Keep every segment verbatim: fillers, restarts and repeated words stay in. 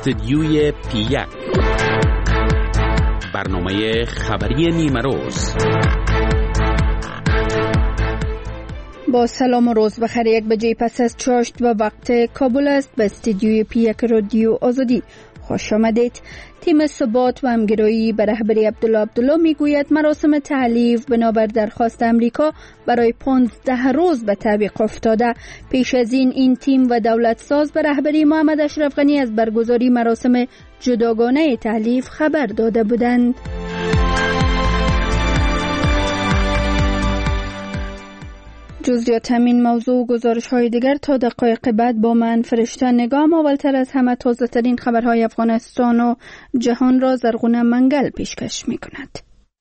استدیوی پی یک، برنامه خبری نیمه روز. با سلام و روز بخیر. یک بجه پس از چاشت و وقت کابل است. به استدیوی پی یک رادیو آزادی خوش آمدید. تیم ثبات و همگرایی به رهبری عبدالله عبدالله میگوید مراسم تحلیف بنابر درخواست امریکا برای پانزده روز به تعویق افتاده. پیش از این این تیم و دولت ساز به رهبری محمد اشرف غنی از برگزاری مراسم جداگانه تحلیف خبر داده بودند. جزئیات همین موضوع و گزارش های دیگر تا دقایق بعد با من فرشته نگام. اولتر از همه تازه ترین خبرهای افغانستان و جهان را زرغونه منگل پیشکش می کند.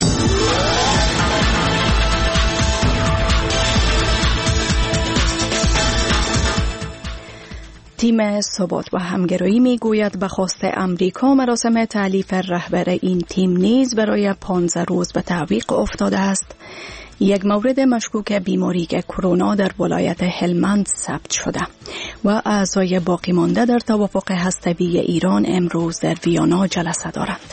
تیم ثبات و همگرایی می گوید به خواست امریکا مراسم تحلیف رهبر این تیم نیز برای پانزده روز به تعویق افتاده است. یک مورد مشکوک بیماری کرونا در ولایت هلمند ثبت شده و اعضای باقی مانده در توافق هسته‌ای ایران امروز در ویانا جلسه دارند.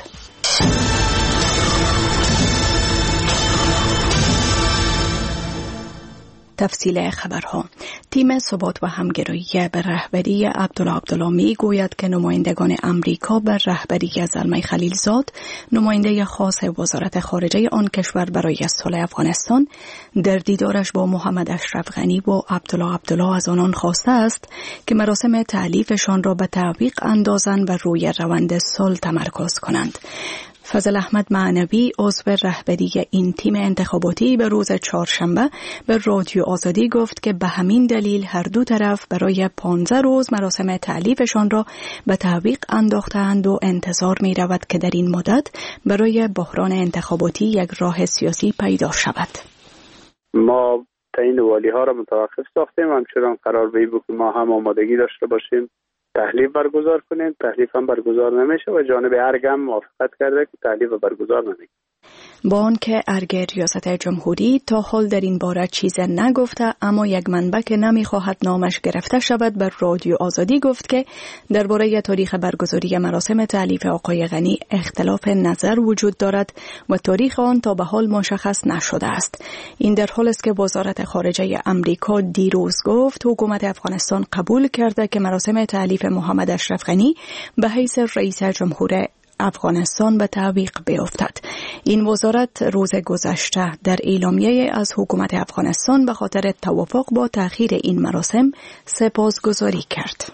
تفصیل خبرها. تیم ثبات و همگرایی به رهبری عبدالله عبدالله می گوید که نمایندگان امریکا به رهبری زلمه خلیلزاد، نماینده خاص وزارت خارجه آن کشور برای صلح افغانستان، در دیدارش با محمد اشرف غنی و عبدالله عبدالله از آنان خواسته است که مراسم تحلیفشان را به تعویق اندازند و روی روند صلح تمرکز کنند. فضل احمد معنوی عضو رهبری این تیم انتخاباتی به روز چهارشنبه به رادیو آزادی گفت که به همین دلیل هر دو طرف برای پانزده روز مراسم تحلیفشان را به تعویق انداختند و انتظار می رود که در این مدت برای بحران انتخاباتی یک راه سیاسی پیدا شود. ما تعیین والی ها را متوقف ساختیم، همچنان قرار به این بود که ما هم آمادگی داشته باشیم تحلیف برگزار کنیم. تحلیف هم برگزار نمیشه و جانب ارگ هم موافقت کرده که تحلیف برگزار نمیشه. با آنکه ارگ ریاست جمهوری تا حال در این باره چیز نگفته، اما یک منبع که نمیخواهد نامش گرفته شود بر رادیو آزادی گفت که درباره تاریخ برگزاری مراسم تحلیف آقای غنی اختلاف نظر وجود دارد و تاریخ آن تا به حال مشخص نشده است. این در حالی است که وزارت خارجه امریکا دیروز گفت حکومت افغانستان قبول کرده که مراسم تحلیف محمد اشرف غنی به حیث رئیس جمهور افغانستان به تعویق بیفتد. این وزارت روز گذشته در اعلامیه از حکومت افغانستان به خاطر توافق با تأخیر این مراسم سپاسگزاری کرد.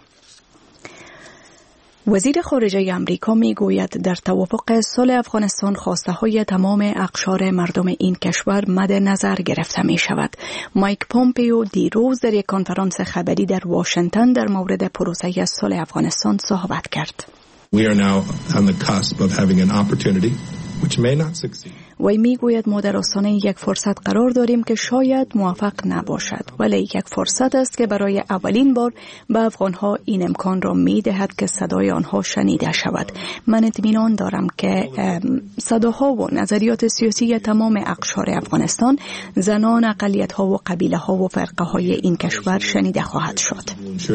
وزیر خارجه امریکا می گوید در توافق صلح افغانستان خواسته های تمام اقشار مردم این کشور مد نظر گرفته می شود. مایک پومپیو دیروز در یک کنفرانس خبری در واشنگتن در مورد پروسه صلح افغانستان صحبت کرد. We are now on the cusp of having an opportunity which may not succeed. وی میگوید ما در آستانه یک فرصت قرار داریم که شاید موفق نباشد، ولی یک فرصت است که برای اولین بار به افغانها این امکان را میدهد که صدای آنها شنیده شود. من اطمینان دارم که صداها و نظریات سیاسی تمام اقشار افغانستان، زنان، اقلیت‌ها و قبیله‌ها و فرقه‌های این کشور شنیده خواهد شد.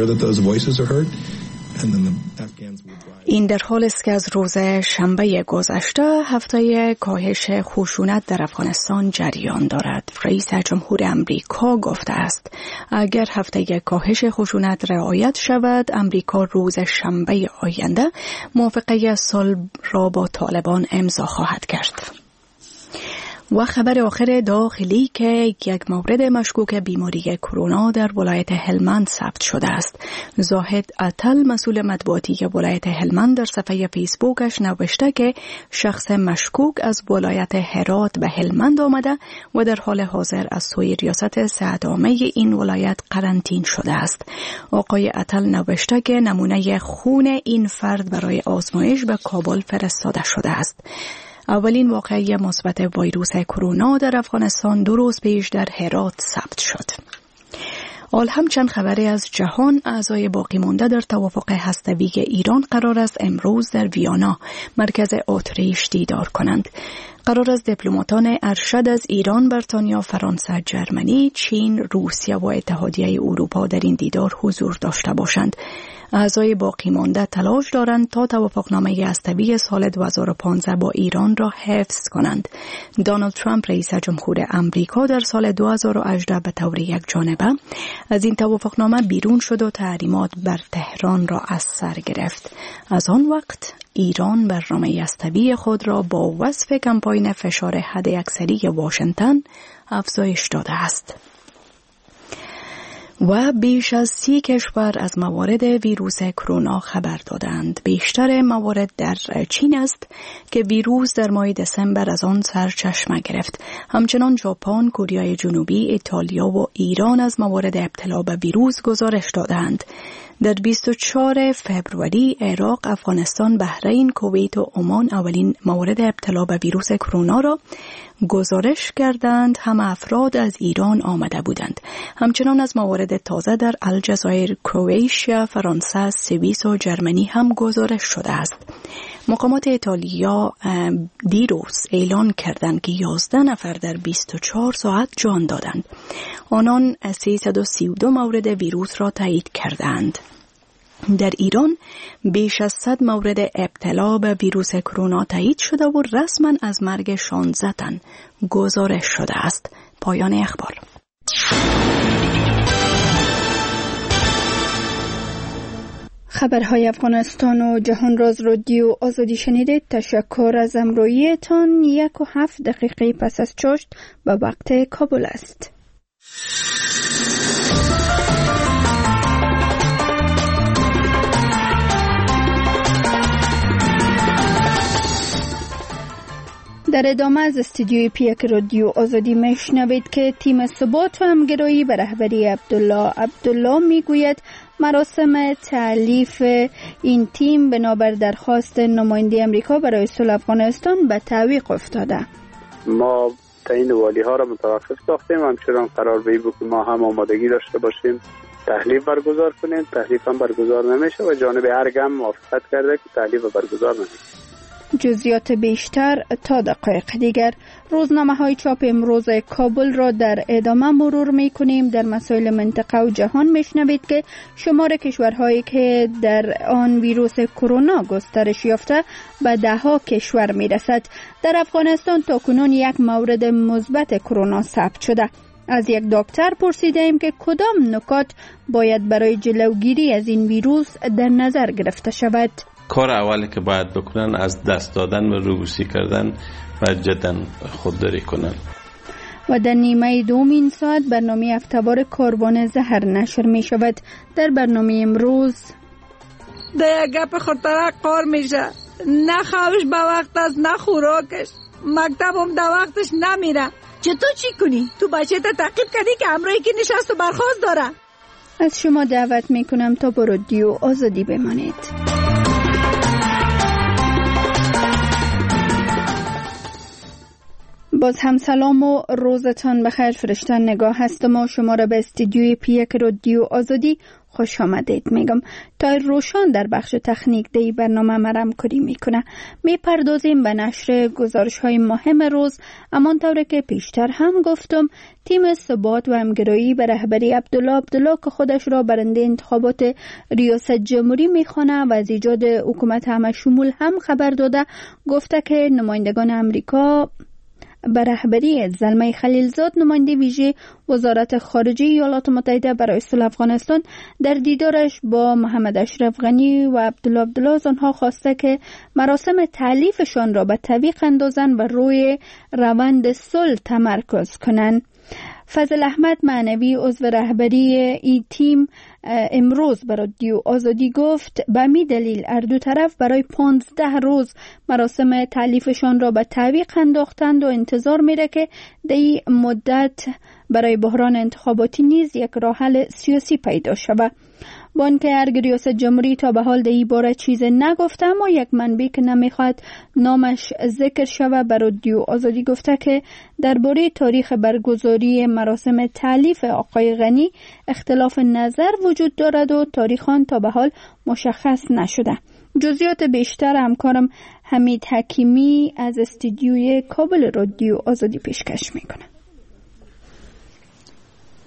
این در حال است که از روز شنبه گذشته هفته کاهش خشونت در افغانستان جریان دارد. رئیس جمهور امریکا گفته است اگر هفته کاهش خشونت رعایت شود، امریکا روز شنبه آینده موافقه صلح را با طالبان امضا خواهد کرد. و خبر آخر داخلی که یک مورد مشکوک بیماری کرونا در ولایت هلمند ثبت شده است. زاهد عطل مسئول مطبوعاتی ولایت هلمند در صفحه فیسبوکش نوشته که شخص مشکوک از ولایت هرات به هلمند آمده و در حال حاضر از سوی ریاست صحت عامه این ولایت قرنطین شده است. آقای عطل نوشته که نمونه خون این فرد برای آزمایش به کابل فرستاده شده است. اولین واقعه مثبت ویروس کرونا در افغانستان دو روز پیش در هرات ثبت شد. حال هم چند خبری از جهان. اعضای باقی مانده در توافق هسته‌ای ایران قرار است امروز در ویانا مرکز اتریش دیدار کنند. قرار است دیپلماتان ارشد از ایران، بریتانیا، فرانسه، جرمنی، چین، روسیه و اتحادیه اروپا در این دیدار حضور داشته باشند. اعضای باقی مانده تلاش دارند تا توافقنامه هسته‌ای سال دو هزار و پانزده با ایران را حفظ کنند. دونالد ترامپ رئیس جمهور امریکا در سال دو هزار و هجده به طور یک جانبه از این توافقنامه بیرون شد و تحریمات بر تهران را از سر گرفت. از آن وقت ایران برنامه هسته‌ای خود را با وصف کمپاین فشار حداکثری واشنگتن افزایش داده است. و بیش از سی کشور از موارد ویروس کرونا خبر دادند. بیشتر موارد در چین است که ویروس در ماه دسامبر از آن سرچشمه گرفت. همچنان ژاپن، کره جنوبی، ایتالیا و ایران از موارد ابتلا به ویروس گزارش دادند. در بیست و چهارم فوریه عراق، افغانستان، بحرین، کویت و عمان اولین مورد ابتلا به ویروس کرونا را گزارش کردند. همه افراد از ایران آمده بودند. همچنان از موارد تازه در الجزایر، کرواتیا، فرانسه، سوئیس و جرمنی هم گزارش شده است. مقامات ایتالیا دیروز اعلان کردند که یازده نفر در بیست و چهار ساعت جان دادند. آنان سیصد و سی و دو مورد ویروس را تایید کردند. در ایران بیش از صد مورد ابتلا به ویروس کرونا تایید شده و رسما از مرگ شانزده تن گزارش شده است. پایان اخبار. خبرهای افغانستان و جهان راز رادیو آزادی شنیدید. تشکر از همراهیتان. یک و هفت دقیقه پس از چاشت به وقت کابل است. در ادامه از استودیوی پیک رادیو آزادی میشنوید که تیم ثبات و همگرایی به رهبری عبدالله عبدالله میگوید مراسم تألیف این تیم بنابر درخواست نماینده امریکا برای صلح افغانستان به تعویق افتاده. ما تعیین والی ها را متوقف ساختیم. همچنان قرار به این بود که ما هم آمادگی داشته باشیم تحلیف برگزار کنیم. تحلیف هم برگزار نمیشه و جانب ارگ هم موافقت کرده که تحلیف برگزار نمیشه. جزئیات بیشتر تا دقایق دیگر. روزنامه های چاپ امروز کابل را در ادامه مرور می کنیم. در مسائل منطقه و جهان می شنوید که شمار کشورهایی که در آن ویروس کرونا گسترش یافته به ده ها کشور می رسد. در افغانستان تا کنون یک مورد مثبت کرونا ثبت شده. از یک دکتر پرسیدیم که کدام نکات باید برای جلوگیری از این ویروس در نظر گرفته شود. کار اولی که باید بکنن از دست دادن و روبوسی کردن و جدا خودداری کنن. و در نیمه دوم این ساعت برنامه هفته‌وار کاروان زهر نشر می شود. در برنامه امروز در یک گپ خورترک قار میشه، نه خوابش به وقت است نه خوراکش، مکتب هم در وقتش نمیره. چطور چی کنی؟ تو بچه تا تعقیب کردی که امروزی که نشست و برخواست داره. از شما دعوت می کنم تا با رادیو آزادی بمانید. باز هم سلام و روزتان بخیر. فرشته نگاه هستم و شما را به استودیوی پیک رادیو آزادی خوش آمدید میگم. تایر روشان در بخش تکنیک دی برنامه مرم کاری میکنه. میپردازیم به نشر گزارش های مهم روز. امان طوره که پیشتر هم گفتم تیم ثبات و همگرایی به رهبری عبدالله عبدالله که خودش را برنده انتخابات ریاست جمهوری میخوانه و از ایجاد حکومت همه شمول هم خبر داده، گفته که نمایندگان امریکا به رهبری زلمه خلیلزاد نماینده ویژه وزارت خارجه ایالات متحده برای صلح افغانستان در دیدارش با محمد اشرف غنی و عبدالله عبدالله از آنها خواسته که مراسم تألیفشان را به تعویق اندازند و روی روند صلح تمرکز کنند. فضل احمد معنوی عضو رهبری این تیم امروز به رادیو آزادی گفت به می دلیل هر دو طرف برای پانزده روز مراسم تألیفشان را به تعویق انداختند و انتظار میره که در این مدت برای بحران انتخاباتی نیز یک راه حل سیاسی پیدا شود. بانک ارگ ریاست جمهوری تا به حال در این باره چیز نگفته، اما یک منبع که نمیخواد نامش ذکر شود به رادیو آزادی گفته که درباره تاریخ برگزاری مراسم تألیف آقای غنی اختلاف نظر وجود دارد و تاریخان تا به حال مشخص نشده. جزئیات بیشتر همکارم حمید حکیمی از استودیوی کابل رادیو آزادی پیشکش میکنه.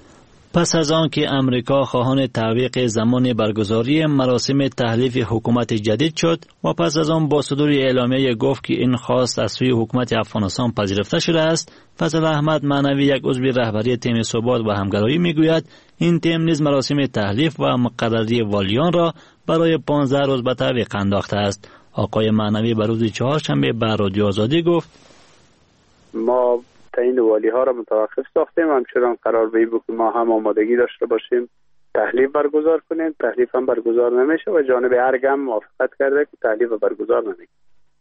پس از آن که امریکا خواهان تعویق زمان برگزاری مراسم تحلیف حکومت جدید شد و پس از آن با صدور اعلامیه گفت که این خواست از سوی حکومت افغانستان پذیرفته شده است، فضل احمد معنوی یک عضو رهبری تیم ثبات و همگرایی میگوید این تیم نیز مراسم تحلیف و مقرری والیان را برای پانزده روز به تعویق انداخته است. آقای معنوی بر روز چهارشنبه به رادیو آزادی گفت ما تعیین والی ها را متوقف ساختیم، همچنان قرار به این بود که ما هم آمادگی داشته باشیم تحلیف برگزار کنیم. تحلیف هم برگزار نمیشه و جانب ارگ هم موافقت کرده که تحلیف برگزار نمیشه.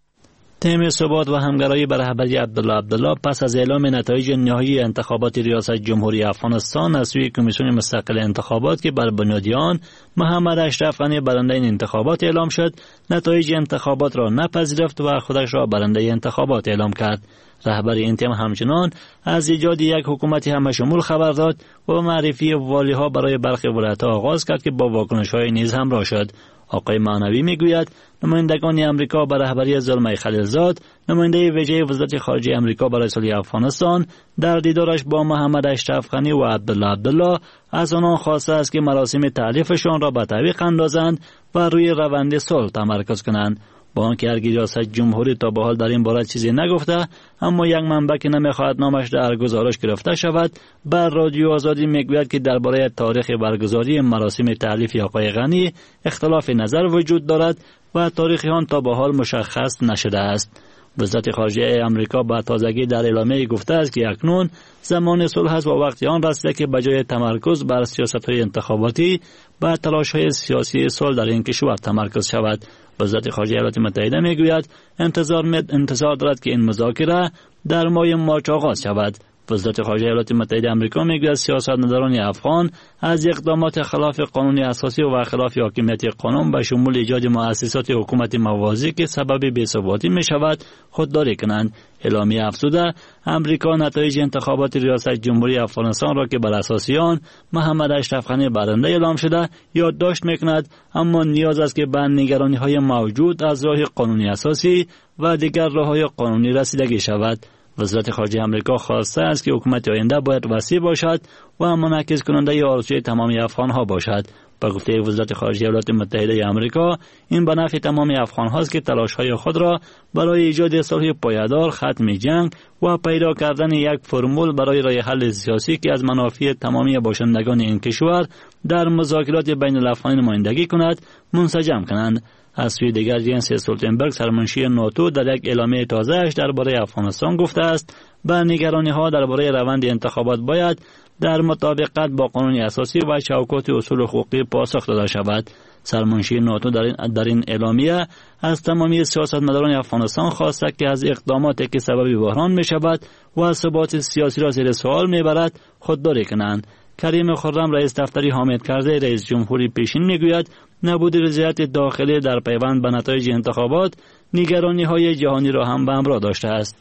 تیم ثبات و همگرایی بر رهبری عبدالله عبدالله پس از اعلام نتایج نهایی انتخابات ریاست جمهوری افغانستان از سوی کمیسیون مستقل انتخابات که بر بنیاد آن محمد اشرف غنی برنده این انتخابات اعلام شد، نتایج انتخابات را نپذیرفت و خودش را برنده انتخابات اعلام کرد. رهبر این تیم همچنان از ایجاد یک حکومت همشمول خبر داد و معرفی والی ها برای برخی ولایت‌ها آغاز کرد که با واکنش های نیز همراه شد. آقای معنوی میگوید نمایندگان امریکا به رهبری زلمه خلیلزاد، نماینده ویژه وزارت خارجه امریکا برای صلح افغانستان، در دیدارش با محمد اشرف غنی و عبدالله عبدالله از آنان خواسته است که مراسم تحلیفشان را به تعویق اندازند و روی روند صلح تمرکز کنند. با آنکه هرگز ریاست جمهوری تا به حال در این باره چیزی نگفته، اما یک منبع که نمیخواهد نامش در گزارش گرفته شود بر رادیو آزادی میگوید که درباره تاریخ برگزاری مراسم تحلیف آقای غنی اختلاف نظر وجود دارد و تاریخ آن تا به حال مشخص نشده است. وزارت خارجه امریکا با تازگی در اعلامیه گفته است که اکنون زمان صلح است و وقتی آن رسیده که بجای تمرکز بر سیاست‌های انتخاباتی به تلاش‌های سیاسی صلح در این کشور تمرکز شود. وزارت خارجه ایالات متحده میگوید انتظار انتظار دارد که این مذاکره در ماه مارچ آغاز شود. وزارت خارجه ایالات متحده آمریکا میگوید سیاستمداران افغان از اقدامات خلاف قانون اساسی و خلاف حاکمیت قانون به شمول ایجاد مؤسسات حکومت موازی که سبب بی‌ثباتی میشود خودداری کنند. اعلامیه افزوده امریکا نتایج انتخابات ریاست جمهوری افغانستان را که بر اساس آن محمد اشرف غنی برنده اعلام شده یادداشت میکند، اما نیاز است که به نگرانی‌های موجود از راه قانونی اساسی و دیگر راه‌های قانونی رسیدگی شود. وزارت خارجه امریکا خواسته است که حکومت آینده باید وسیع باشد و منعکس کننده آرزوی تمامی افغان‌ها باشد. با گفته وزارت خارجه ایالات متحده آمریکا این به نفع تمامی افغان‌هاست که تلاش‌های خود را برای ایجاد صلح پایدار، ختم جنگ و پیدا کردن یک فرمول برای راه حل سیاسی که از منافع تمامی باشندگان این کشور در مذاکرات بین الافغانی نمایندگی کند منسجم کنند. از سوی دیگر جنس استولتنبرگ سرمنشی ناتو در یک اعلامیه تازه‌اش درباره افغانستان گفته است به نگرانی‌ها درباره روند انتخابات باید در مطابقت با قانون اساسی و شوکات اصول حقوقی پاسخ داده شود. سرمنشی ناتو در این, در این اعلامیه از تمامی سیاستمداران افغانستان خواسته که از اقداماتی که سبب بحران می شود و ثبات سیاسی را زیر سوال می برد خودداری کنند. کریم خرم رئیس دفتری حامد کرزی رئیس جمهوری پیشین میگوید نبود رضایت داخلی در پیوند به نتایج انتخابات نگرانی‌های جهانی را هم به همراه داشته است.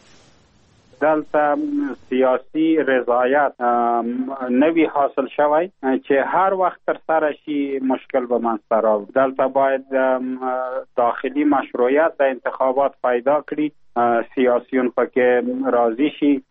دلته سیاسی رضایت نوی حاصل شوی چې هر وخت تر سره شي مشکل به منځته راوړي. دلته باید داخلي مشروعیت د انتخابات پیدا کړي، سیاسیون پکې راضي شي.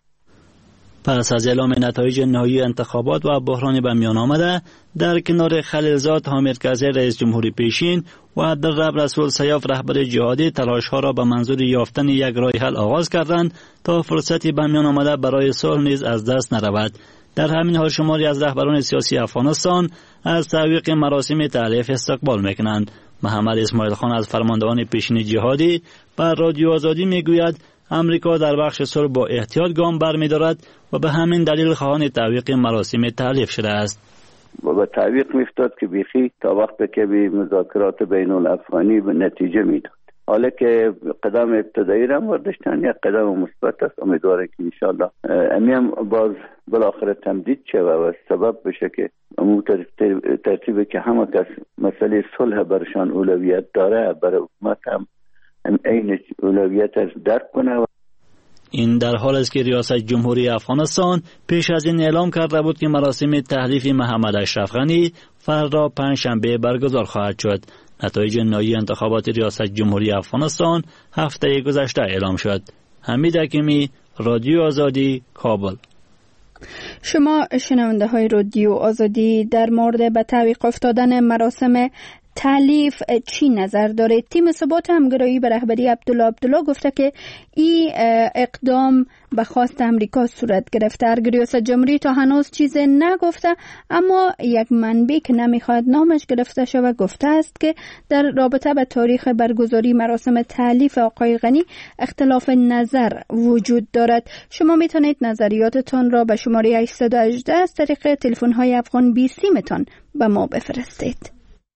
پس از اعلام نتایج نهایی انتخابات و بحران به میان آمده، در کنار خلیلزاد حامد کرزی رئیس جمهوری پیشین و عبدالرب رسول سیاف رهبر جهادی تلاش‌ها را به منظور یافتن یک راه حل آغاز کردند تا فرصتی به میان آمده برای صلح نیز از دست نرود. در همین حال شماری از رهبران سیاسی افغانستان از تعویق مراسم تحلیف استقبال میکنند. محمد اسماعیل خان از فرماندهان پیشین جهادی بر رادیو آزادی میگوید امریکا در بخش صلح با احتیاط گام برمی‌دارد و به همین دلیل خواهان تعویق مراسم تحلیف شده است. و به تعویق می‌افتاد که بیخی تا وقتی که به مذاکرات بین الافغانی به نتیجه میداد. حالا که قدم ابتدایی را برداشتن یک قدم مثبت است، امیدوارم که انشالله امیم باز بالاخره تمدید شود و سبب بشه که امو ترتیبی که همه کس مسئله صلح برشان اولویت داره برای حکومت هم این اولویت درک کنه. این در حال است که ریاست جمهوری افغانستان پیش از این اعلام کرده بود که مراسم تحلیف محمد اشرف غنی فردا پنجشنبه برگزار خواهد شد. نتایج نهایی انتخابات ریاست جمهوری افغانستان هفته گذشته اعلام شد. حمید حکیمی، رادیو آزادی، کابل. شما شنونده های رادیو آزادی در مورد به تعویق افتادن مراسم تالیف چی نظر دارید؟ تیم ثبات همگرایی به رهبری عبدالله عبدالله گفته که این اقدام به خواست امریکا صورت گرفته. ریاست جمهوری تا هنوز چیز نگفته، اما یک منبع که نمیخواد نامش گرفته شود گفته است که در رابطه به تاریخ برگزاری مراسم تالیف آقای غنی اختلاف نظر وجود دارد. شما میتونید نظریاتتان را به شماره هشتصد و هجده از طریق تلفن های افغان بی سیمتان به ما بفرستید.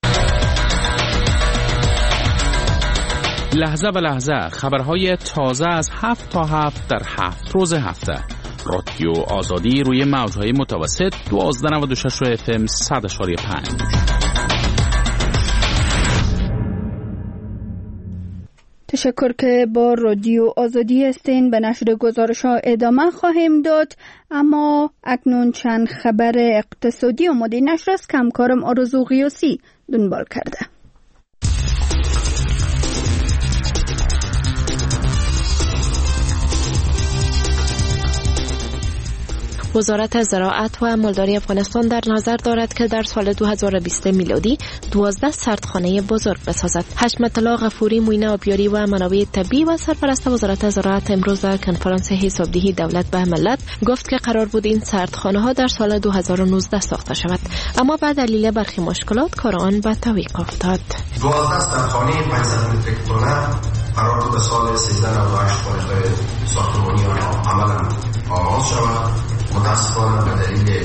لحظه به لحظه خبرهای تازه از هفت تا هفت در هفت روز هفته. رادیو آزادی روی موجهای متوسط دوازده و نود و شش اف ام صد و پنج. تشکر که با رادیو آزادی هستین. به نشر گزارش ها ادامه خواهیم داد، اما اکنون چند خبر اقتصادی آماده نشر است که همکارم آرزو غیاسی دنبال کرده. وزارت زراعت و مالداری افغانستان در نظر دارد که در سال دو هزار و بیست میلادی دوازده سردخانه بزرگ بسازد. حشمت الله غفوری معین آبیاری و منابع طبیعی و سرپرست وزارت زراعت امروز در کنفرانس حسابدهی دولت به ملت گفت که قرار بود این سردخانه ها در سال دو هزار و نوزده ساخته شود، اما به دلیل برخی مشکلات کار آن به تعویق افتاد. دوازده سردخانه پانصد متر تنه قرار بود به سال سیزده و نود و هشت پروژه ساختمانی عملا آغاز شود. متاسفانه به دلیل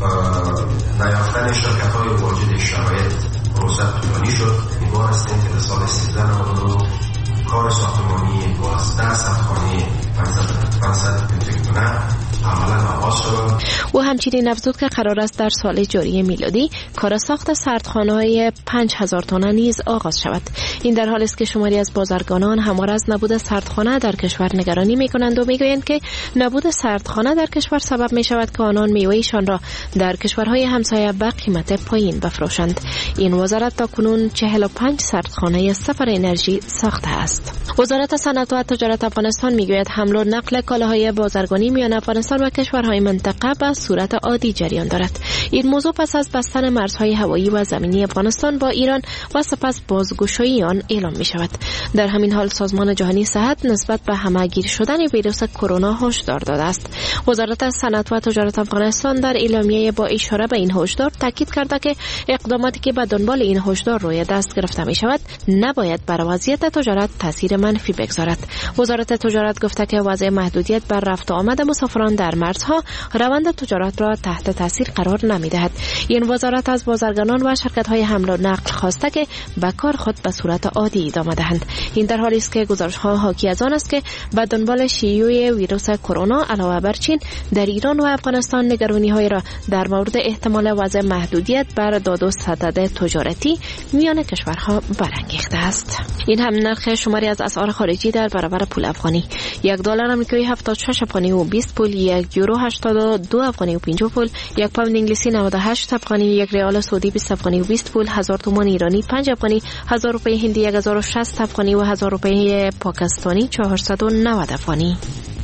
نیافتن شرکت‌های واجد شرایط پروسه طولانی شد. امیدوار هستیم که در سال سیزده و نود و نه کار ساختمانی دوازده سردخانه پانصد متر تنه عملا آغاز شد. او همچنین افزود که قرار است در سال جاری میلادی کار ساخت سردخانه‌های پنج هزار تنه نیز آغاز شود. این در حالی است که شماری از بازرگانان همواره از نبود سردخانه در کشور نگرانی می‌کنند و می‌گویند که نبود سردخانه در کشور سبب می‌شود که آنان میوه‌شان را در کشورهای همسایه به قیمت پایین بفروشند. این وزارت تاکنون چهل و پنج سردخانه صفر انرژی ساخته است. وزارت صنعت و تجارت افغانستان می‌گوید حمل و نقل کالاهای بازرگانی میان افغانستان و کشورهای منطقه به صورت عادی جریان دارد. این موضوع پس از بستن مرزهای هوایی و زمینی افغانستان با ایران و سپس بازگشایی آن اعلام می شود. در همین حال سازمان جهانی صحت نسبت به همه‌گیر شدن ویروس کرونا هشدار داده است. وزارت صنعت و تجارت افغانستان در اعلامیه با اشاره به این هشدار تاکید کرده که اقداماتی که به دنبال این هشدار روی دست گرفته می شود نباید بر وضعیت تجارت تاثیر منفی بگذارد. وزارت تجارت گفته که وضع محدودیت بر رفت و آمد مسافران در مرزها روند تجارت را تحت تاثیر قرار نمی‌دهد. این وزارت از بازرگانان و شرکت‌های حمل و نقل خواسته که به کار خود به صورت عادی ادامه دهند. این در حالی است که گزارش‌ها حاکی از آن است که به دنبال شیوع ویروس کرونا علاوه بر چین در ایران و افغانستان نگرانی‌های را در مورد احتمال وضع محدودیت بر داد و ستد تجارتی میان کشورها برانگیخته است. این هم نرخ شماری از اسعار خارجی در برابر پول افغانی: یک دلار آمریکایی هفتاد و شش افغانی و بیست پول، یک یورو هشتاد و دو افغانی و پنجاه پول، یک پوند انگلیسی نود و هشت افغانی، یک ریال سعودی بیست افغانی و بیست پول، هزار تومان ایرانی پنج افغانی، هزار روپیه هندی یک هزار و شصت افغانی و هزار روپیه پاکستانی چهارصد و نود افغانی.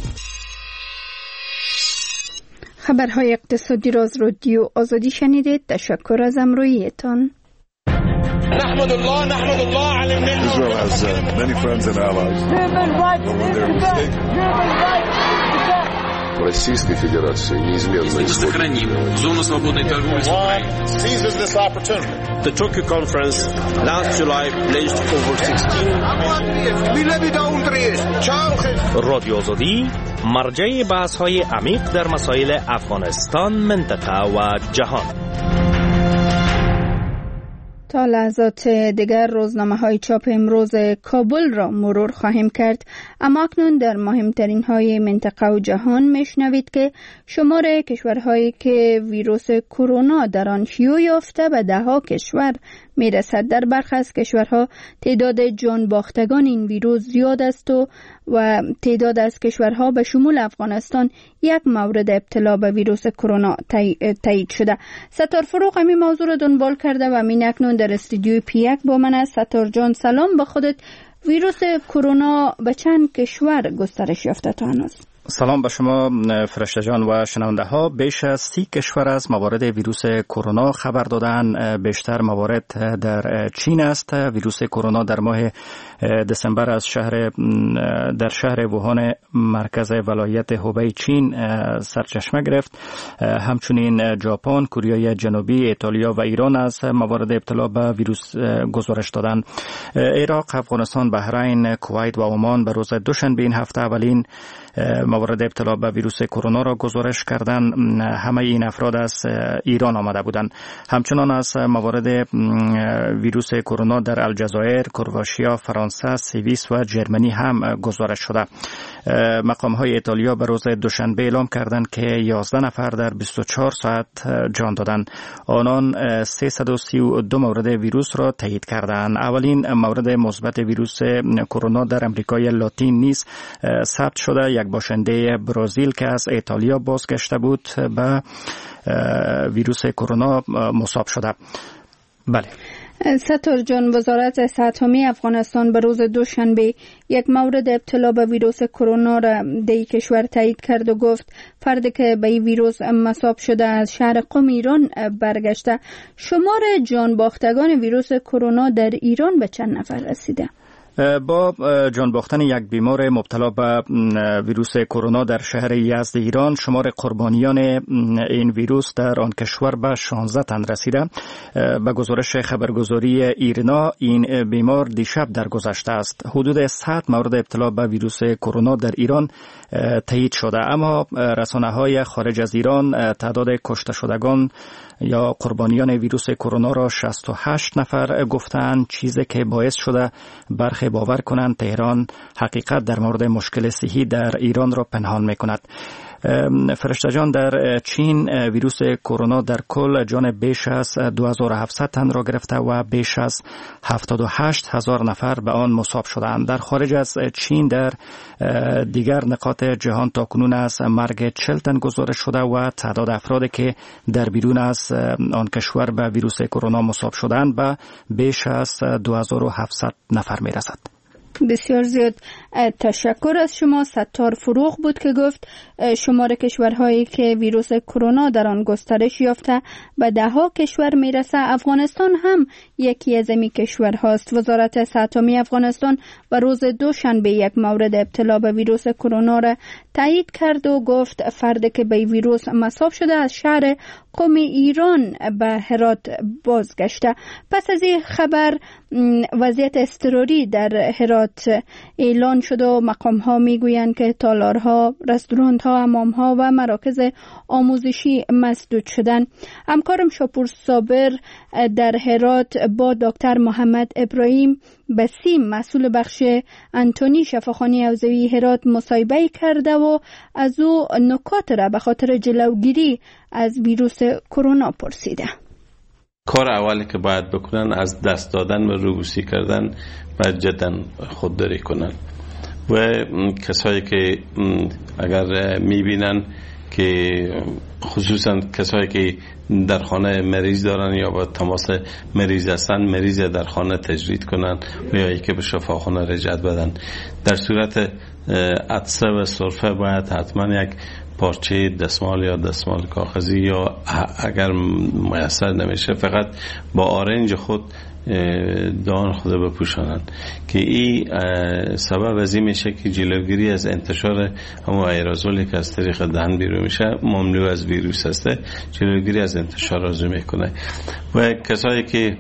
خبرهای اقتصادی را از رادیو آزادی شنیدید. تشکر از همراهیتان. نحمد الله نحمد الله على المنه. Israel has uh, many friends and allies. Российской Федерации неизменно сохраним зону свободной торговли. Seizes this opportunity. The Tokyo conference last July pledged over sixteen. رادیو آزادی مرجع بحث‌های عمیق در مسائل افغانستان، منطقه و جهان. تا لحظات دیگر روزنامه های چاپ امروز کابل را مرور خواهیم کرد، اما اکنون در مهمترین های منطقه و جهان میشنوید که شمار کشورهایی که ویروس کرونا در آن شیوع یافته به ده ها کشور میرسد. در برخی از کشورها تعداد جان باختگان این ویروس زیاد است و و تعداد از کشورها به شمول افغانستان یک مورد ابتلا به ویروس کرونا تایید شده. ستار فروغ همین موضوع را دنبال کرده و همین اکنون در استودیوی پیک با من است. ستار جان سلام به خودت. ویروس کرونا به چند کشور گسترش یافته تا هنوز؟ سلام به شما فرشته جان و شنونده ها. بیش از سی کشور از موارد ویروس کرونا خبر دادن. بیشتر موارد در چین است. ویروس کرونا در ماه دسامبر از شهر در شهر ووهان مرکز ولایت هوبی چین سرچشمه گرفت. همچنین ژاپن، کره جنوبی، ایتالیا و ایران از موارد ابتلا به ویروس گزارش دادند. عراق، افغانستان، بحرین، کویت و عمان به روز دوشنبه این هفته اولین موارد ابتلا به ویروس کرونا را گزارش کردند. همه این افراد از ایران آمده بودند. همچنان از موارد ویروس کرونا در الجزایر، کرواتیا، فرانسه، سوئیس و جرمنی هم گزارش شده. مقام های ایتالیا به روز دوشنبه اعلام کردند که یازده نفر در بیست و چهار ساعت جان دادند. آنان سیصد و سی و دو مورد ویروس را تایید کردند. اولین مورد مثبت ویروس کرونا در امریکای لاتین نیز ثبت شده. یک باشنده برزیل که از ایتالیا بازگشته بود به ویروس کرونا مصاب شده. بله. ستار جان، وزارت صحت عامه افغانستان به روز دوشنبه یک مورد ابتلا به ویروس کرونا را در کشور تایید کرد و گفت فردی که به این ویروس مصاب شده از شهر قم ایران برگشته. شمار جان باختگان ویروس کرونا در ایران به چند نفر رسیده؟ با جان باختن یک بیمار مبتلا به ویروس کرونا در شهر یزد ایران، شمار قربانیان این ویروس در آن کشور به شانزده تن رسیده. به گزارش خبرگزاری ایرنا، این بیمار دیشب درگذشته است. حدود صد مورد ابتلا به ویروس کرونا در ایران تایید شده، اما رسانه‌های خارج از ایران تعداد کشته شدگان یا قربانیان ویروس کرونا را شصت و هشت نفر گفتند، چیزی که باعث شده برخی باور کنند تهران حقیقت در مورد مشکل صحی در ایران را پنهان می‌کند. فرشته جان، در چین ویروس کرونا در کل جان بیش از دو هزار و هفتصد تن را گرفته و بیش از هفتاد و هشت هزار نفر به آن مصاب شدند. در خارج از چین در دیگر نقاط جهان تاکنون از مرگ چهل تن گزارش شده و تعداد افرادی که در بیرون از آن کشور به ویروس کرونا مصاب شدند به بیش از دو هزار و هفتصد نفر می رسد. بسیار زیاد تشکر از شما. ستار فروغ بود که گفت شمار کشورهایی که ویروس کرونا در آن گسترش یافته به ده ها کشور میرسه. افغانستان هم یکی از این کشورهاست. وزارت صحت عامه افغانستان به روز دوشنبه یک مورد ابتلا به ویروس کرونا را تایید کرد و گفت فردی که به ویروس مصاب شده از شهر قم ایران به هرات بازگشته. پس از این خبر وضعیت اضطراری در هرات اعلان شده و مقام ها میگویند که تالارها، رستوران ها، حمام ها و مراکز آموزشی مسدود شدند. همکارم شاپور صابر در هرات با دکتر محمد ابراهیم بسیم مسئول بخش انتونی شفاخانه حوزوی هرات مصاحبه کرده و از او نکات را به خاطر جلوگیری از ویروس کرونا پرسیده. کار اولی که باید بکنن از دست دادن و روبوسی کردن باید جدا خودداری کنن و کسایی که اگر میبینن که خصوصا کسایی که در خانه مریض دارن یا با تماس مریض هستن، مریض در خانه تجرید کنن و یا یکی به شفاخانه رجعت بدن. در صورت عطسه و سرفه باید حتما یک پارچه دستمال یا دستمال کاغذی یا اگر میسر نمیشه فقط با آرنج خود دهان خود بپوشانند که این سبب از این میشه که جلوگیری از انتشار همون ایرازولی که از طریق دهن بیرون میشه مملو از ویروس هسته، جلوگیری از انتشار از میکنه. و کسایی که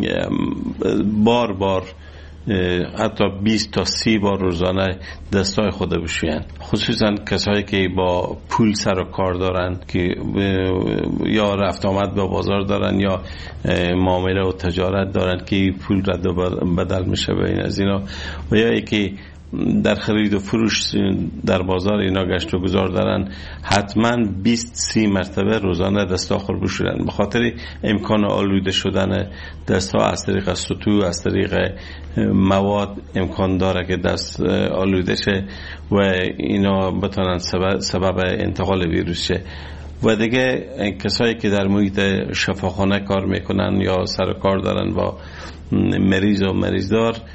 بار بار حتی بیست تا سی بار روزانه دستای خود بشوین، خصوصا کسایی که با پول سر و کار دارن که یا رفت آمد به بازار دارن یا معامله و تجارت دارن که پول رد و بدل میشه بین از اینا، و یا که در خرید و فروش در بازار اینا گشت و گذار دارن، حتما بیست سی مرتبه روزانه دستا خور بشورن، به خاطر امکان آلوده شدن دستا از طریق سطو، از طریق مواد امکان داره که دست آلوده شه و اینا بتونن سبب, سبب انتقال ویروس شه. و دیگه کسایی که در محیط شفاخانه کار میکنن یا سر کار دارن با مریض و مریضدار،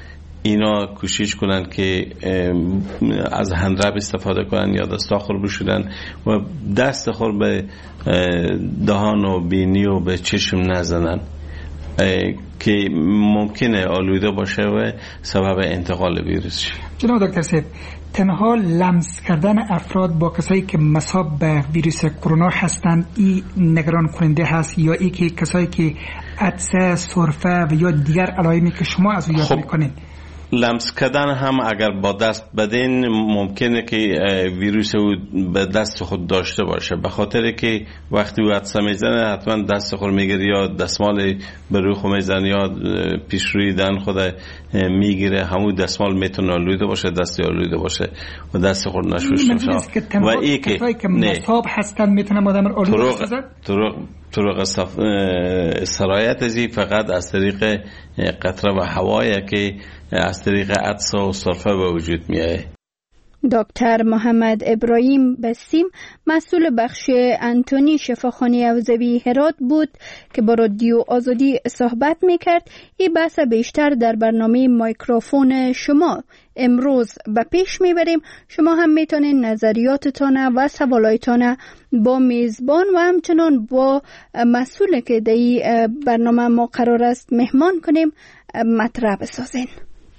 اینا کوشش کنن که از هندرب استفاده کنن یا دستاخور بشورن و دستاخور به دهان و بینی و به چشم نزنن که ممکنه آلوده باشه و سبب انتقال ویروس شه. جناب دکتر صاحب، تنها لمس کردن افراد با کسایی که مصاب به ویروس کرونا هستند این نگران کننده هست یا ای که کسایی که عطسه، سرفه و یا دیگر علائمی که شما از او یاد میکنین؟ لمس کردن هم اگر با دست بدین ممکنه که ویروس او به دست خود داشته باشه، به خاطر که وقتی او عطسه میزنه حتما دست خود میگیره یا دستمال به روی خود میزنه یا پیش روی دهن خود میگیره، همون دستمال میتونه آلوده باشه، دستی آلوده باشه و دست خود نشوشته باشه. و ای که مصاب هستن میتونه آدم آلوده بسازد؟ طرق سرایت ازی فقط از طریق قطره و هوایی که از طریق عطسه و سرفه به وجود میاد. دکتر محمد ابراهیم بسیم مسئول بخش انتونی شفاخانه حوزوی هرات بود که با رادیو آزادی صحبت میکرد. این بحث بیشتر در برنامه میکروفون شما امروز به پیش میبریم. شما هم میتونین نظریاتتان و سوالایتان با میزبان و همچنان با مسئول که در این برنامه ما قرار است مهمان کنیم مطرح بسازین.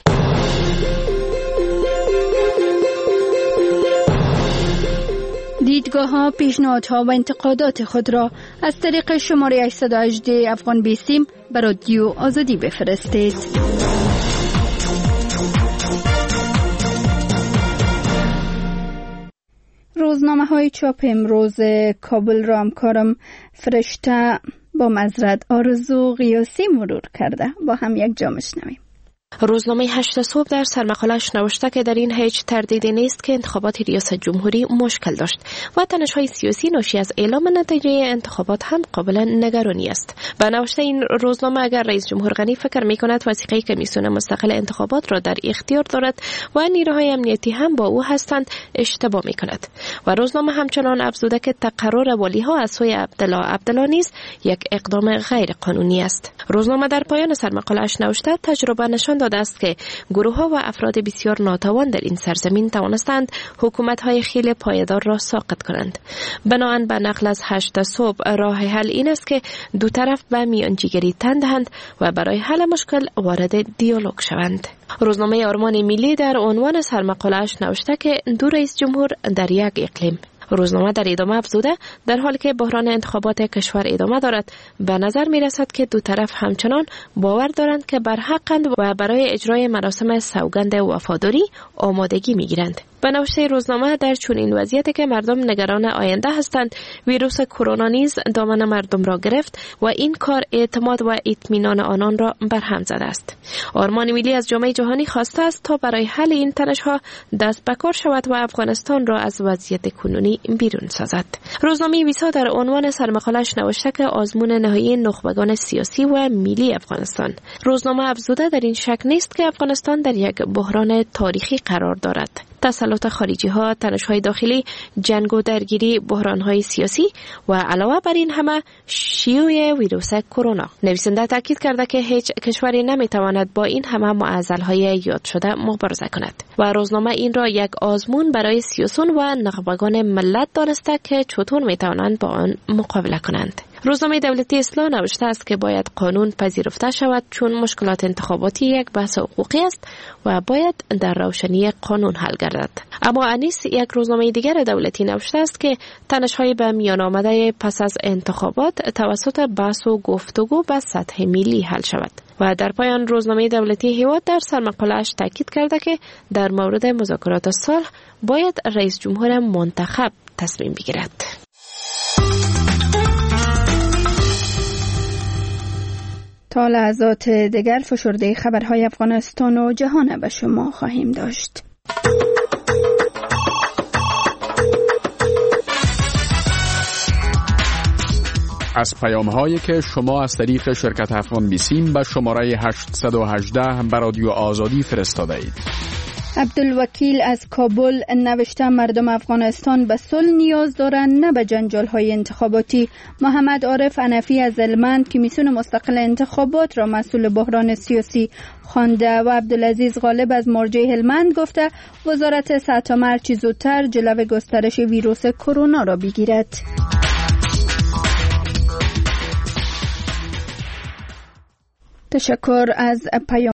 دیدگاه ها، پیشنهاد ها و انتقادات خود را از طریق شماره هشت یک هشت افغان بیسیم به رادیو آزادی بفرستید. روزنامه های چاپ امروز کابل را همکارم فرشته با معذرت آرزو قیاسی مرور کرده. با هم یک جا میشنویم. روزنامه هشت صبح در سرمقاله‌اش نوشته که در این هیچ تردیدی نیست که انتخابات ریاست جمهوری مشکل داشت و تنش‌های سیاسی ناشی از اعلام نتیجه انتخابات هم قابل نگرانی است. به نوشته این روزنامه اگر رئیس جمهور غنی فکر می‌کند وثیقه کمیسیون مستقل انتخابات را در اختیار دارد و نیروهای امنیتی هم با او هستند اشتباه می‌کند. و روزنامه همچنان افزوده که تقرر والی‌ها از سوی عبدالله عبدالله نیز یک اقدام غیر قانونی است. روزنامه در پایان سرمقاله‌اش نوشته تجربه نشان داده است که گروه‌ها و افراد بسیار ناتوان در این سرزمین توانستند حکومت‌های خیلی پایدار را ساقط کنند. بنابراین به نقل از هشت صبح راه حل این است که دو طرف به میانجیگری تن دهند و برای حل مشکل وارد دیالوگ شوند. روزنامه آرمان ملی در عنوان سرمقاله‌اش نوشته که دو رئیس جمهور در یک اقلیم. روزنامه در ادامه افزوده در حالی که بحران انتخابات کشور ادامه دارد به نظر می رسد که دو طرف همچنان باور دارند که برحقند و برای اجرای مراسم سوگند وفاداری آمادگی می گیرند. به نوشته روزنامه در چنین وضعیتی که مردم نگران آینده هستند ویروس کرونا نیز دامن مردم را گرفت و این کار اعتماد و اطمینان آنان را برهم زده است. آرمان ملی از جامعه جهانی خواسته است تا برای حل این تنش‌ها دست به کار شود و افغانستان را از وضعیت کنونی بیرون سازد. روزنامه ویسا در عنوان سرمقاله‌اش نوشته که آزمون نهایی نخبگان سیاسی و ملی افغانستان. روزنامه افزوده در این شک نیست که افغانستان در یک بحران تاریخی قرار دارد. تسلط خارجی ها، تنش های داخلی، جنگ و درگیری، بحران های سیاسی و علاوه بر این همه شیوع ویروس کرونا. نویسنده تاکید کرده که هیچ کشوری نمیتواند با این همه معضل های یاد شده مبارزه کند و روزنامه این را یک آزمون برای سیاسیون و نخبگان ملت دانسته که چطور میتوانند با آن مقابله کنند. روزنامه دولتی اصلاح نوشته است که باید قانون پذیرفته شود چون مشکلات انتخاباتی یک بحث حقوقی است و باید در روشنی قانون حل گردد. اما انیس یک روزنامه دیگر دولتی نوشته است که تنش‌های به میان آمده پس از انتخابات توسط بحث و گفتگو به سطح ملی حل شود. و در پایان روزنامه دولتی هیواد در سرمقاله‌اش تاکید کرده که در مورد مذاکرات صلح باید رئیس جمهور منتخب تصمیم بگیرد. تا لحظات دیگر فشرده خبرهای افغانستان و جهان به شما خواهیم داشت. از پیام هایی که شما از طریق شرکت افغان بیسیم به شماره هشت یک هشت به رادیو آزادی فرستاده اید. عبدالوکیل از کابل نوشته مردم افغانستان به صلح نیاز دارند نه به جنجال های انتخاباتی. محمد عارف حنفی از هلمند کمیسیون مستقل انتخابات را مسئول بحران سیاسی خوانده و عبدالعزیز غالب از مرجع هلمند گفته وزارت صحت هرچه زودتر جلو گسترش ویروس کرونا را بگیرد. تشکر از پیام